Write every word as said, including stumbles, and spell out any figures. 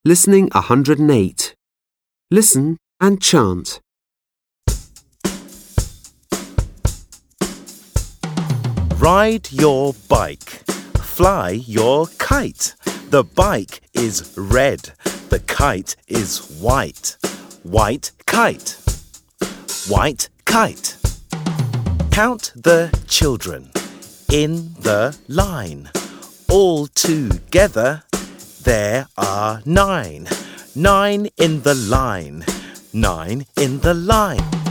Listening one hundred eight. Listen and chant. Ride your bike. Fly your kite. The bike is red. The kite is white. White kite. White kite. Count the children in the line. All together, there are nine. Nine in the line. Nine in the line.